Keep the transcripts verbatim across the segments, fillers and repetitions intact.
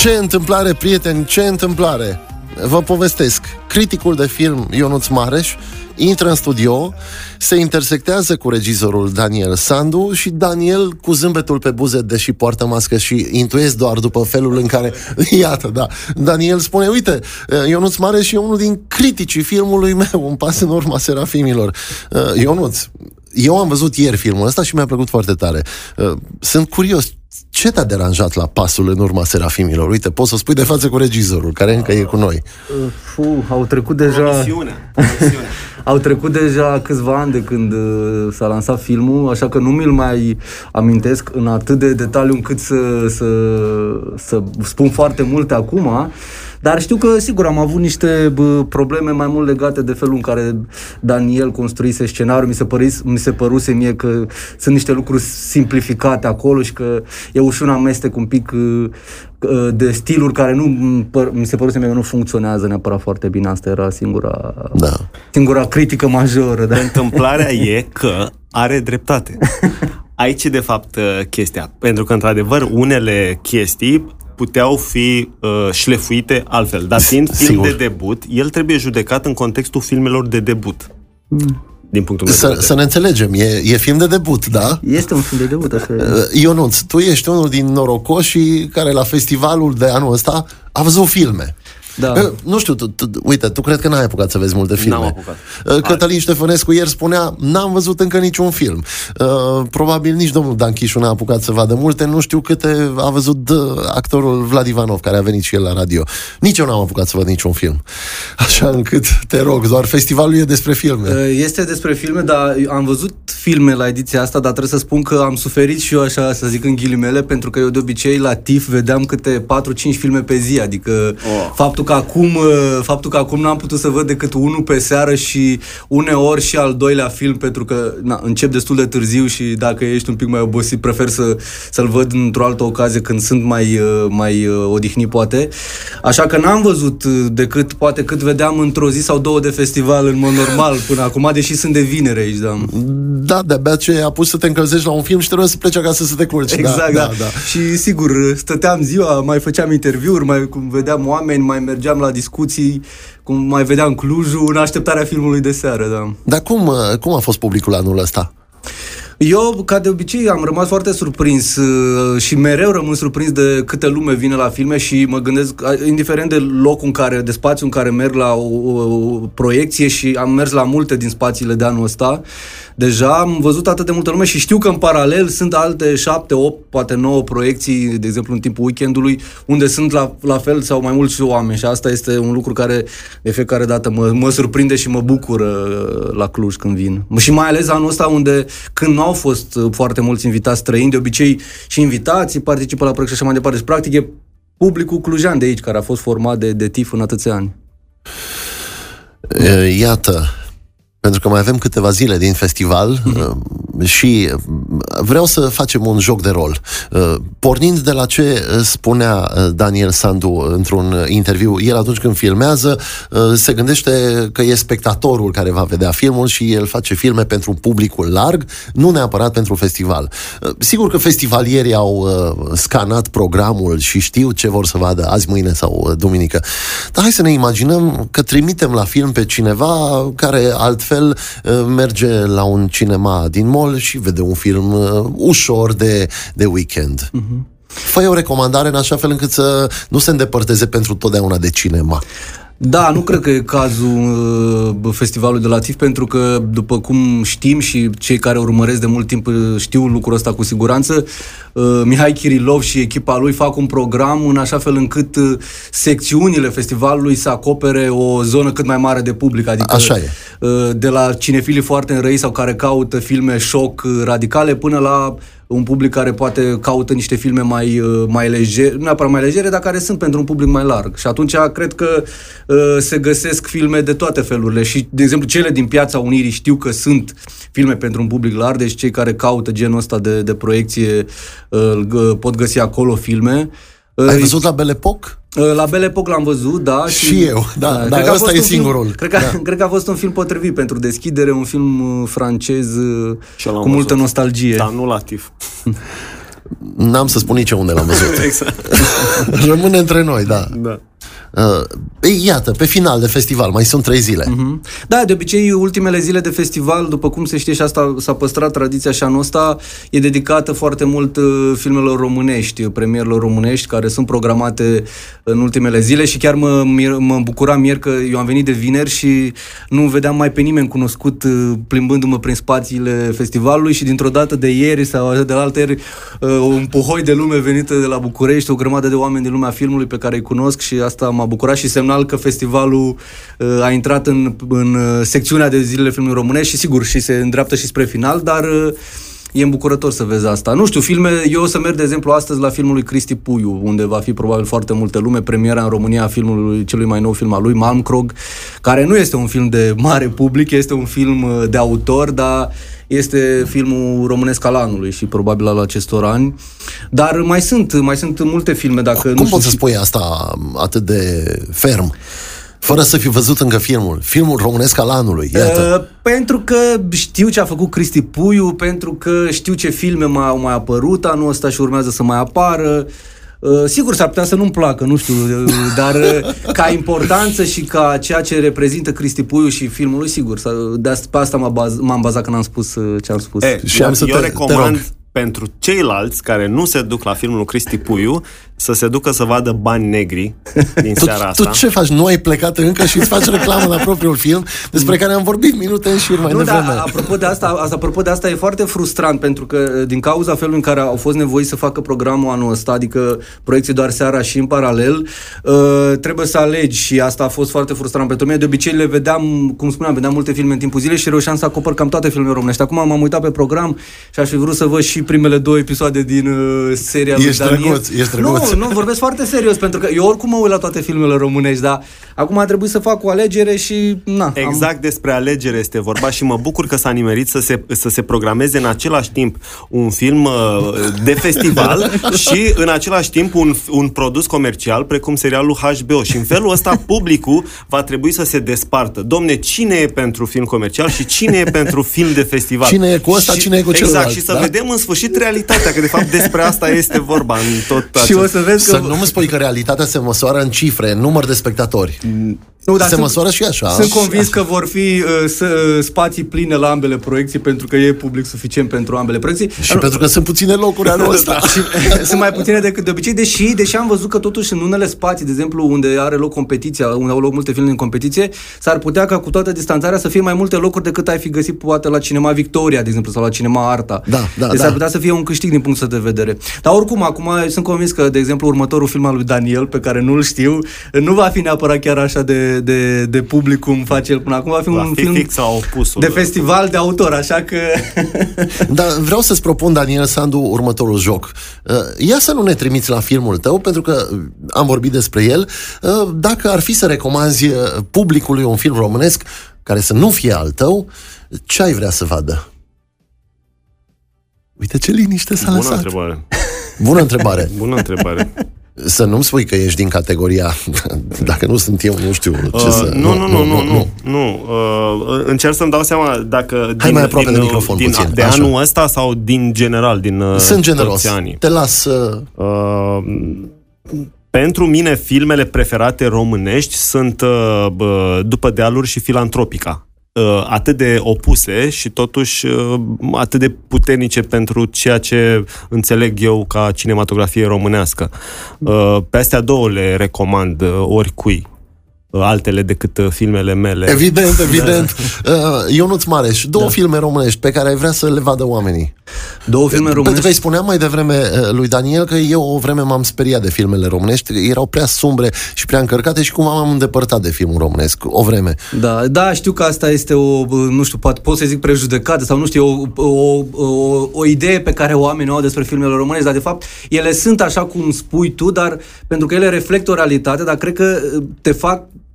Ce întâmplare, prieteni, ce întâmplare! Vă povestesc. Criticul de film Ionuț Mareș intră în studio, se intersectează cu regizorul Daniel Sandu și Daniel, cu zâmbetul pe buze, deși poartă mască și intuiesc doar după felul în care... Iată, da. Daniel spune, uite, Ionuț Mareș e unul din criticii filmului meu, Un pas în urma Serafimilor. Ionuț, eu am văzut ieri filmul ăsta și mi-a plăcut foarte tare. Sunt curios, ce te-a deranjat la Pasul în urma Serafimilor? Uite, poți să spui de față cu regizorul, care încă e cu noi. Fu, au trecut deja... Promisiune. Promisiune. Au trecut deja câțiva ani de când uh, s-a lansat filmul, așa că nu mi-l mai amintesc în atât de detaliu încât să, să, să spun foarte multe acum. Dar știu că, sigur, am avut niște bă, probleme mai mult legate de felul în care Daniel construise scenariul. Mi se, păris, mi se păruse mie că sunt niște lucruri simplificate acolo și că e ușor un amestec un pic uh, de stiluri care nu, mi se păruse mie că nu funcționează neapărat foarte bine. Asta era singura, da. singura critică majoră. Da? Întâmplarea e că are dreptate. Aici e de fapt chestia. Pentru că, într-adevăr, unele chestii puteau fi uh, șlefuite altfel. Dar fiind film Sigur. de debut, el trebuie judecat în contextul filmelor de debut. Mm. Din punctul meu de vedere. Să ne înțelegem, e, e film de debut, da? Este un film de debut, așa e. Ionuț, tu ești unul din norocoșii care la festivalul de anul ăsta a văzut filme. Da. Nu știu, tu, tu, uite, tu cred că n-ai apucat să vezi multe filme. N-am apucat. Cătălin Ștefănescu ieri spunea, n-am văzut încă niciun film. Uh, probabil nici domnul Dan Chișu n-a apucat să vadă multe. Nu știu câte a văzut actorul Vlad Ivanov, care a venit și el la radio. Nici eu n-am apucat să văd niciun film. Așa încât, te rog, doar festivalul e despre filme. Este despre filme, dar am văzut filme la ediția asta, dar trebuie să spun că am suferit și eu, așa să zic în ghilimele, pentru că eu de obicei la T I F vedeam câte patru cinci filme pe zi, adică oh. faptul că acum, faptul că acum n-am putut să văd decât unul pe seară și uneori și al doilea film, pentru că na, încep destul de târziu și dacă ești un pic mai obosit, prefer să, să-l văd într-o altă ocazie când sunt mai, mai odihnit, poate. Așa că n-am văzut decât, poate cât vedeam într-o zi sau două de festival în mod normal până acum, deși sunt de vineri aici, da. Da, de-abia ce a pus să te încălzești la un film și trebuie să pleci acasă să te culci. Exact, da, da. da, da. Și sigur, stăteam ziua, mai făceam interviuri, mai cum vedeam oameni, mai mergeam la discuții, cum mai vedeam Clujul, în așteptarea filmului de seară, da. Dar cum, cum a fost publicul anul ăsta? Eu, ca de obicei, am rămas foarte surprins uh, și mereu rămân surprins de câte lume vine la filme și mă gândesc, indiferent de locul în care, de spațiul în care merg la o, o proiecție, și am mers la multe din spațiile de anul ăsta, deja am văzut atât de multă lume și știu că în paralel sunt alte șapte, opt, poate nouă proiecții, de exemplu în timpul weekendului, unde sunt la, la fel sau mai mulți oameni și asta este un lucru care de fiecare dată mă, mă surprinde și mă bucură la Cluj când vin. Și mai ales anul ăsta unde când nu au fost foarte mulți invitați străini, de obicei și invitații participă la proiect și așa mai departe. Deci, practic, e publicul clujean de aici, care a fost format de, de T I F în atâția ani. Iată, pentru că mai avem câteva zile din festival mm-hmm. și vreau să facem un joc de rol. Pornind de la ce spunea Daniel Sandu într-un interviu, el atunci când filmează se gândește că e spectatorul care va vedea filmul și el face filme pentru publicul larg, nu neapărat pentru festival. Sigur că festivalierii au scanat programul și știu ce vor să vadă azi, mâine sau duminică. Dar hai să ne imaginăm că trimitem la film pe cineva care altfel fel merge la un cinema din mall și vede un film ușor de, de weekend. Uh-huh. Fă o recomandare în așa fel încât să nu se îndepărteze pentru totdeauna de cinema. Da, nu cred că e cazul uh, festivalului de la T I F, pentru că, după cum știm și cei care urmăresc de mult timp știu lucrul ăsta cu siguranță, uh, Mihai Kirilov și echipa lui fac un program în așa fel încât uh, secțiunile festivalului să acopere o zonă cât mai mare de public. Adică, așa e. Uh, de la cinefilii foarte înrăiți sau care caută filme șoc radicale până la un public care poate caută niște filme mai, mai legere, nu neapărat mai legere, dar care sunt pentru un public mai larg. Și atunci cred că uh, se găsesc filme de toate felurile și, de exemplu, cele din Piața Unirii știu că sunt filme pentru un public larg, deci cei care caută genul ăsta de, de proiecție uh, pot găsi acolo filme. Ai văzut la Belle Époque? La Belle Époque l-am văzut, da. Și, și eu, da, da, dar ăsta e singurul. Film, cred, că, da. cred că a fost un film potrivit pentru deschidere, un film francez cu multă nostalgie. Dar nu la T I F. N-am să spun nici unde l-am văzut. Exact. Rămâne între noi, da. Da. Uh, ei, iată, pe final de festival, mai sunt trei zile. Uh-huh. Da, de obicei, ultimele zile de festival, după cum se știe și asta s-a păstrat tradiția și anul ăsta, e dedicată foarte mult uh, filmelor românești, premierilor românești, care sunt programate în ultimele zile și chiar mă, mă bucuram ieri că eu am venit de vineri și nu vedeam mai pe nimeni cunoscut uh, plimbându-mă prin spațiile festivalului și dintr-o dată de ieri sau de la altă ieri uh, un puhoi de lume venită de la București, o grămadă de oameni din lumea filmului pe care îi cunosc și asta m-a bucurat și semnal că festivalul uh, a intrat în, în uh, secțiunea de zilele filmului românești și sigur și se îndreaptă și spre final, dar uh, e îmbucurător să vezi asta. Nu știu, filme, eu o să merg de exemplu astăzi la filmul lui Cristi Puiu, unde va fi probabil foarte multă lume, premiera în România a filmului, celui mai nou film al lui, Malmkrog, care nu este un film de mare public, este un film uh, de autor, dar este filmul românesc al anului și probabil al acestor ani. Dar mai sunt, mai sunt multe filme. Dacă Cum nu poți știu, să spui asta atât de ferm? Fără să fi văzut încă filmul. Filmul românesc al anului, iată. Uh, pentru că știu ce a făcut Cristi Puiu, pentru că știu ce filme mai au mai apărut anul ăsta și urmează să mai apară. Uh, sigur, s-ar putea să nu-mi placă, nu știu, uh, dar uh, ca importanță și ca ceea ce reprezintă Cristi Puiu și filmul lui, sigur, de asta, pe asta m-am, baz, m-am bazat când am spus uh, ce am spus. E, Și am să eu te- recomand te pentru ceilalți care nu se duc la filmul lui Cristi Puiu să se ducă să vadă Bani Negri din Tu, seara asta. tu ce faci? Nu ai plecat încă și îți faci reclamă la propriul film despre care am vorbit minute în șir mai Nu, devreme. dar apropo de asta, asta, apropo de asta e foarte frustrant, pentru că din cauza felului în care au fost nevoiți să facă programul anul ăsta, adică proiecții doar seara și în paralel, uh, trebuie să alegi și asta a fost foarte frustrant pentru mine. De obicei le vedeam, cum spuneam, vedeam multe filme în timpul zilei și reușeam să acopăr cam toate filmele românești. Acum m-am uitat pe program și aș fi vrut să văd și primele două episoade din uh, seria lui Ești Daniel. drăguț, ești drăguț. Nu, nu, vorbesc foarte serios, pentru că eu oricum mă uit la toate filmele românești, dar acum a trebuit să fac o alegere și na. Exact am... despre alegere este vorba și mă bucur că s-a nimerit să se, să se programeze în același timp un film uh, de festival și în același timp un, un produs comercial precum serialul H B O și în felul ăsta publicul va trebui să se despartă. Domne, cine e pentru film comercial și cine e pentru film de festival? Cine e cu ăsta, și, cine e cu exact, celălalt, și să da? vedem în sfârșit realitatea, că de fapt despre asta este vorba în tot Și acest... o să vezi că... Să nu-mi spui că realitatea se măsoară în cifre, în număr de spectatori. Nu, dar se sunt, măsoară și așa. Sunt convins că vor fi uh, s- spații pline la ambele proiecții, pentru că e public suficient pentru ambele proiecții. Și pentru că sunt puține locuri anul ăsta. Și sunt mai puține decât de obicei, deși, deși am văzut că totuși în unele spații, de exemplu, unde are loc competiția, unde au loc multe filme în competiție, s-ar putea ca cu toată distanțarea să fie mai multe locuri decât ai fi găsit poate la Cinema Victoria, de exemplu, sau la Cinema Arta. Da, da, deci da. s-ar putea să fie un câștig din punctul de vedere. Dar oricum, acum sunt convins că, de exemplu, următorul film al lui Daniel, pe care nu-l știu, nu va fi neapărat chiar așa de, de, de public cum face el până acum, va fi Va un fi film fix la opusul. de festival de autor, așa că... Dar vreau să-ți propun, Daniel Sandu, următorul joc. Uh, Ia să nu ne trimiți la filmul tău, pentru că am vorbit despre el. Uh, Dacă ar fi să recomanzi uh, publicului un film românesc care să nu fie al tău, ce ai vrea să vadă? Uite ce liniște s-a Bună lăsat. întrebare. Bună întrebare. Bună întrebare. Să nu-mi spui că ești din categoria dacă nu sunt eu, nu știu ce Uh, să... nu, nu, nu, nu, nu, nu. Uh, încerc să-mi dau seama dacă Hai din, mai aproape din, de microfon din, puțin, de așa. anul ăsta sau din general, din uh, Sunt generos. toți anii. Te las... Uh... Uh, pentru mine, filmele preferate românești sunt uh, bă, După dealuri și Filantropica. Uh, atât de opuse și totuși uh, atât de puternice pentru ceea ce înțeleg eu ca cinematografie românească. Uh, pe astea două le recomand uh, oricui, uh, altele decât uh, filmele mele. Evident, evident. Uh, Ionuț Mareș, două da. filme românești pe care ai vrea să le vadă oamenii. Două filme românești. Pentru că îi spuneam mai devreme uh, lui Daniel că eu o vreme m-am speriat de filmele românești, erau prea sumbre și prea încărcate și cumva m-am îndepărtat de filmul românesc, o vreme. Da, da, știu că asta este o, nu știu, poate pot să zic prejudecată sau nu știu, o, o, o, o idee pe care oamenii o au despre filmele românești, dar de fapt ele sunt așa cum spui tu, dar pentru că ele reflectă o realitate, dar cred că te fac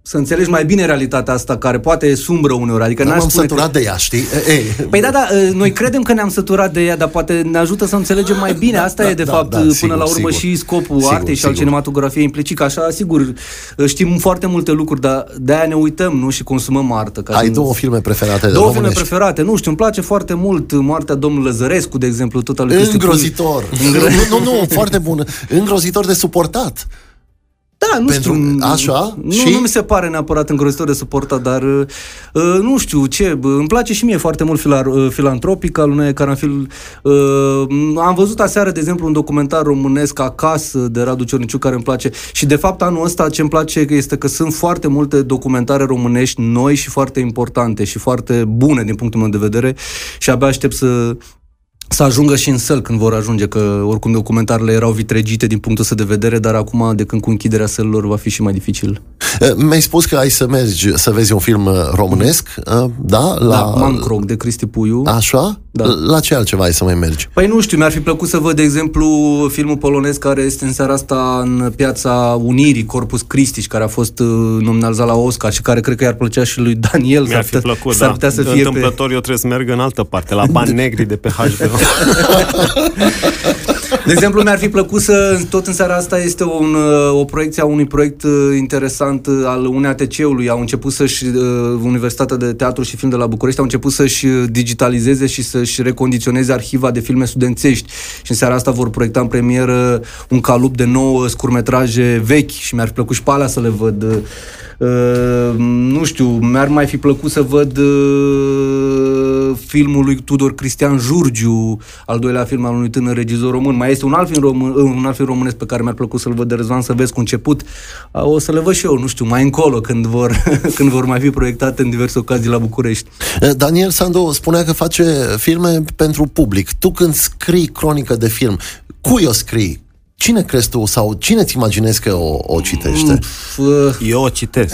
să înțelegi mai bine realitatea asta, care poate e sumbră uneori. Adică Dar n-aș m-am spune săturat că... de ea, știi? Ei. Păi da, da, noi credem că ne-am săturat de ea, dar poate ne ajută să înțelegem mai bine. Asta da, e, de da, fapt, da, până sigur, la urmă sigur. și scopul Sigur, artei și sigur. al cinematografiei implicit, că așa, sigur, știm foarte multe lucruri, dar de-aia ne uităm, nu? Și consumăm artă. Ca Ai să... două filme preferate de Două filme românești? preferate, nu știu, îmi place foarte mult Moartea domnului Lăzărescu, de exemplu, tot al lui Cristi Puiu. Îngrozitor. Nu, nu, nu, foarte bun. Îngrozitor de suportat. Da, nu Pentru, știu. așa, nu, și? nu mi se pare neapărat îngrozitor de suportat, dar uh, nu știu ce. Îmi place și mie foarte mult filar, uh, Filantropic al unei Caranfil. Uh, am văzut aseară, de exemplu, un documentar românesc, Acasă, de Radu Ciorniciu, care îmi place. Și, de fapt, anul ăsta ce îmi place este că sunt foarte multe documentare românești noi și foarte importante și foarte bune din punctul meu de vedere și abia aștept să să ajungă și în săl când vor ajunge, că oricum documentarele erau vitregite din punctul ăsta de vedere, dar acum, de când cu închiderea sălilor, va fi și mai dificil. Mi-ai spus că ai să mergi să vezi un film românesc, da? La Da, Mancroc, de Cristi Puiu. Așa? Da. La ce altceva ai să mai mergi? Păi nu știu, mi-ar fi plăcut să văd, de exemplu, filmul polonez care este în seara asta în Piața Unirii, Corpus Christi, care a fost nominalizat la Oscar și care cred că i-ar plăcea și lui Daniel. Mi-ar fi plăcut, s-ar da. putea să fie Întâmplător, pe... eu trebuie să merg în altă parte, la Bani Negri de pe H B O. De exemplu, mi-ar fi plăcut să, tot în seara asta este un, o proiecție a unui proiect interesant al U N A T C-ului. Au început să-și, Universitatea de Teatru și Film de la București, au început să-și digitalizeze și să-și recondiționeze arhiva de filme studențești. Și în seara asta vor proiecta în premieră un calup de nouă scurtmetraje vechi și mi-ar fi plăcut și pe alea să le văd. Uh, nu știu, mi-ar mai fi plăcut să văd uh, filmul lui Tudor Cristian Jurgiu, al doilea film al unui tânăr regizor român. Mai este un alt film, român, un alt film românesc pe care mi-ar plăcut să-l văd, de Răzvan Săvescu, început. Uh, o să le văd și eu, nu știu, mai încolo, când vor, când vor mai fi proiectate în diverse ocazii la București. Daniel Sandu spunea că face filme pentru public. Tu, când scrii cronică de film, cui o scrii? Cine crezi tu sau cine ți imaginezi că o, o citește? Eu o citesc.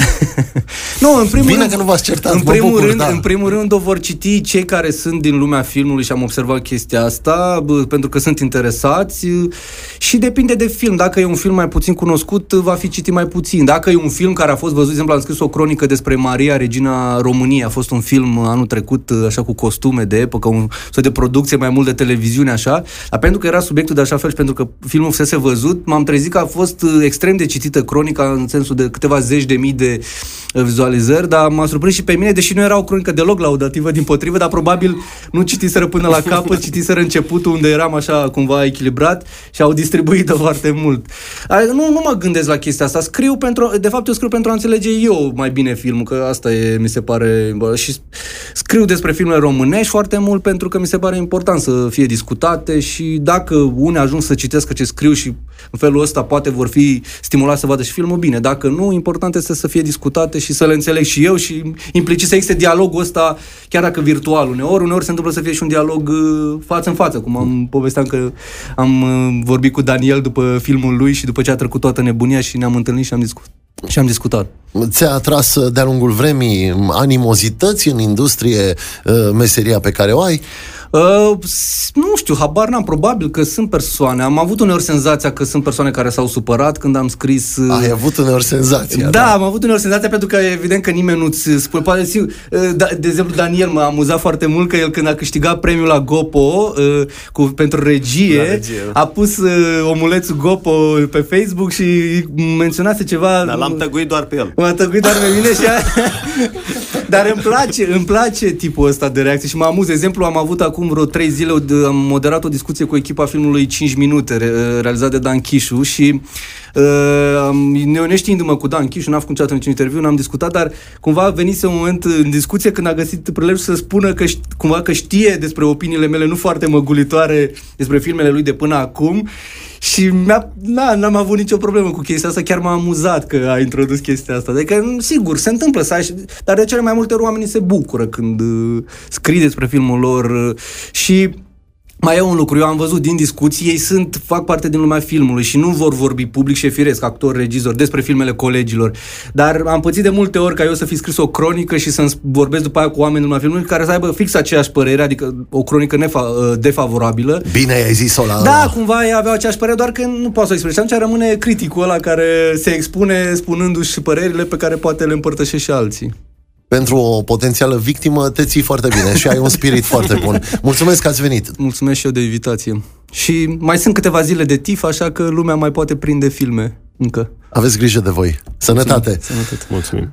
Nu, în primul Bine rând, că nu v-ați certat, în mă primul bucur, rând, da. în primul rând o vor citi cei care sunt din lumea filmului și am observat chestia asta, bă, pentru că sunt interesați și depinde de film. Dacă e un film mai puțin cunoscut, va fi citit mai puțin. Dacă e un film care a fost văzut, de exemplu, am scris o cronică despre Maria, regina României, a fost un film anul trecut, așa cu costume de epocă, un soi de producție mai mult de televiziune, așa, dar pentru că era subiectul de așa fel și pentru că filmul fusese văzut, m-am trezit că a fost extrem de citită cronica, în sensul de câteva zeci de mii de vizualizări, dar m-a surprins și pe mine, deși nu era o cronică deloc laudativă, dimpotrivă, dar probabil nu citiseră până la capăt, citiseră începutul unde eram așa cumva echilibrat și au distribuit-o foarte mult. Nu, nu mă gândesc la chestia asta, scriu pentru, de fapt eu scriu pentru a înțelege eu mai bine filmul, că asta e, mi se pare, bă, și scriu despre filmele românești foarte mult pentru că mi se pare important să fie discutate și dacă unii ajung să citească ce scriu și în felul ăsta poate vor fi stimulați să vadă și filmul, bine. Dacă nu, important este să fie discutate și să le înțeleg și eu și implicit să existe dialogul ăsta, chiar dacă virtual uneori, uneori se întâmplă să fie și un dialog față în față, cum am povesteam că am vorbit cu Daniel după filmul lui și după ce a trecut toată nebunia și ne-am întâlnit și am discutat. Și am discutat. Ți-a atras de-a lungul vremii animozități în industrie meseria pe care o ai? Uh, nu știu, habar n-am, probabil că sunt persoane. Am avut uneori senzația că sunt persoane care s-au supărat când am scris... Uh... Ai avut uneori senzația. Da, da, am avut uneori senzația pentru că evident că nimeni nu-ți spune. Poate, uh, da, de exemplu, Daniel m-a amuzat foarte mult că el când a câștigat premiul la Gopo uh, cu, pentru regie, regie, a pus uh, omulețul Gopo pe Facebook și menționase ceva... Dar l-am tăguit doar pe el. M-a tăguit doar pe mine și... A... Dar îmi place, îmi place tipul ăsta de reacție și mă amuz. De exemplu, am avut acum vreo trei zile, am moderat o discuție cu echipa filmului cinci minute, realizat de Dan Chișu și uh, neoneștiindu-mă cu Dan Chișu, n-am făcut niciodată niciun interviu, n-am discutat, dar cumva venise un moment în discuție când a găsit prilejul să spună că cumva că știe despre opiniile mele nu foarte măgulitoare despre filmele lui de până acum. Și mi-a, na, n-am avut nicio problemă cu chestia asta, chiar m-a amuzat că a introdus chestia asta. Adică, sigur, se întâmplă să ai, dar de cele mai multe ori oamenii se bucură când uh, scrii despre filmul lor uh, și Mai e un lucru, eu am văzut din discuții, ei sunt, fac parte din lumea filmului și nu vor vorbi public și firesc, actori, regizori, despre filmele colegilor. Dar am pățit de multe ori ca eu să fi scris o cronică și să-mi vorbesc după aia cu oameni din lumea filmului care să aibă fix aceeași părere, adică o cronică nefa- defavorabilă. Bine ai zis-o la... Da, cumva ei aveau aceeași părere, doar că nu poate să o exprime. Atunci rămâne criticul ăla care se expune spunându-și părerile pe care poate le împărtășește și alții. Pentru o potențială victimă te ții foarte bine și ai un spirit foarte bun. Mulțumesc că ați venit. Mulțumesc și eu de invitație. Și mai sunt câteva zile de tif, așa că lumea mai poate prinde filme încă. Aveți grijă de voi. Sănătate! Sănătate. Mulțumim.